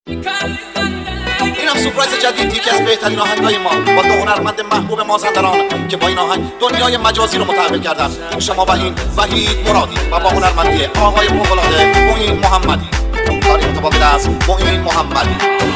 اینم سورپرایز جدید، یکی از بهترین آهنگای ما با دو هنرمند محبوب مازندران که با این آهنگ دنیای مجازی رو متحول کردن. شما و این وحید مرادی و با هنرمندی آقای فوق‌العاده معین محمدی. کاری متفاوت از معین محمدی.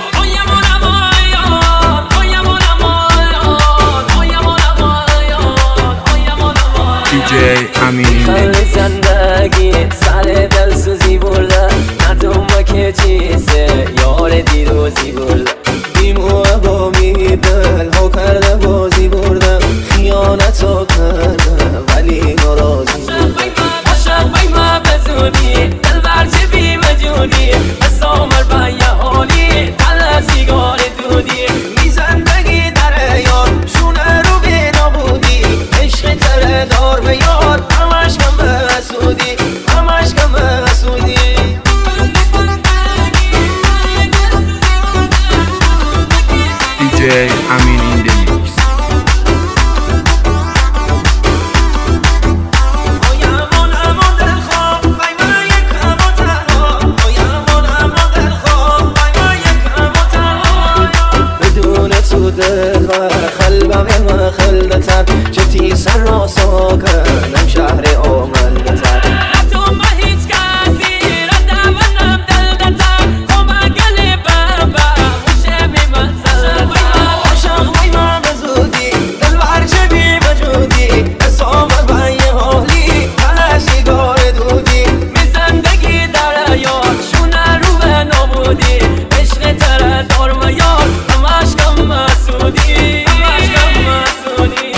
DJ امین زندگی سر دلسوزی برده ندوم که چیزه یار دیروزی برده بیموه با میدل ها کرده بازی برده خیانت ها کرده ولی ناراضی برده عاشق بیمه بزونی دل برچه بی مجونی بسامر با یه حالی دل سیگار دودی می زندگی در یار شونه رو بی نبودی عشق تره دار به یار همش کم مسودی همش کم مسودی DJ امین این دمیکس. بدون تو دل و قلبم ما خلدتر چتی سر را ساکنم شهر آملدتر نتون با هیچ کسی رد ونم دلدتر کمک گلی بابا موشه بی منزلتر عاشق بی من بزودی دل برچه بی وجودی اسامت با یه حالی دل سیگار دودی می زندگی در یار شونه رو به نبودی عشق تره دار و یار همش کم مسودی همش کم مسودی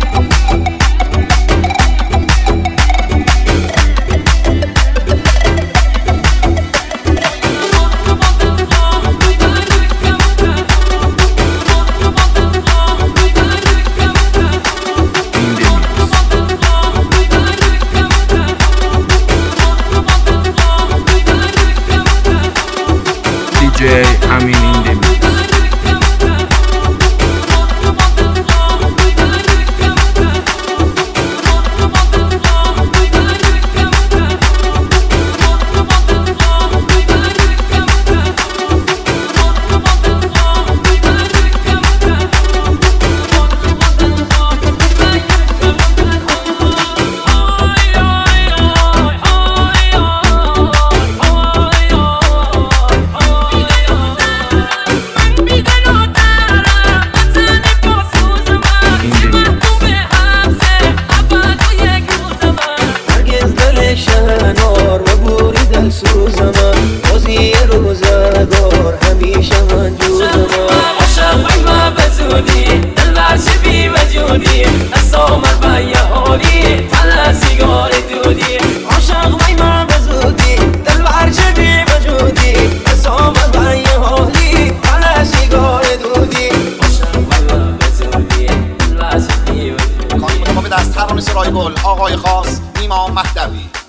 DJ امین این دمیکس. شنار و بوری دل سوزم بازی روزگار همیشه من جوزم عاشق بیمه بزودی دل برچه بی وجودی اسامر با یه حالی تل سیگار دودی عاشق بیمه بزودی دل برچه بی وجودی اسامر با یه حالی تل سیگار دودی عاشق بیمه بزودی دل برچه بی وجودی کاری متفاوت از ترانه سرای گل آقای خاص نیما مهدوی.